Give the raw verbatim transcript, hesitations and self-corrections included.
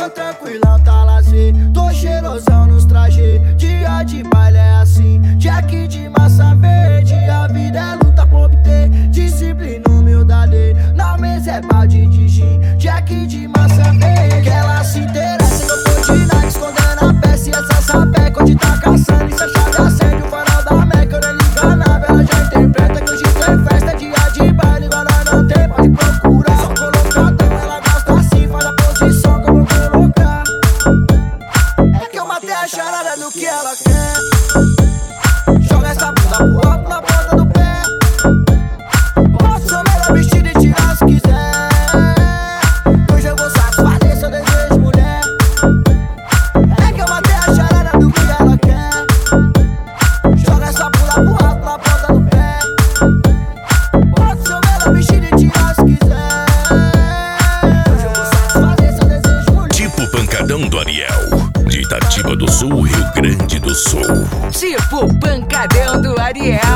Tô tranquilão, tá lazer, tô cheirosão nos trajes. Dia de baile é assim, Jack de massa verde. A vida é luta por obter disciplina, humildade. Na mesa é balde de gin, Jack de massa verde. Que ela se interessa que eu tô de Nike, escondendo a peça e essa sapeca onde tá caçando. Isso é chave, acende o farol da Meca. Eu nem liga nada, ela já interpreta que hoje tem festa. Dia de baile, igual nós não tem, pode procurar. Só colocadão, ela gosta assim, faz a posição que eu vou colocar. É que eu matei a charada do que ela quer. Joga essa bunda pro alto na ponta do pé. Posso ser melhor vestido e tirar se quiser. Hoje eu vou satisfazer seu desejo, mulher. É que eu matei a charada do que ela quer. Joga essa bunda pro alto na ponta do pé. Posso ser melhor vestido e tirar se quiser. Hoje eu vou satisfazer seu desejo, mulher. Tipo Pancadão do Ariel, de Itatiba do Sul, Rio Grande do Sul. Tipo Pancadão do Ariel.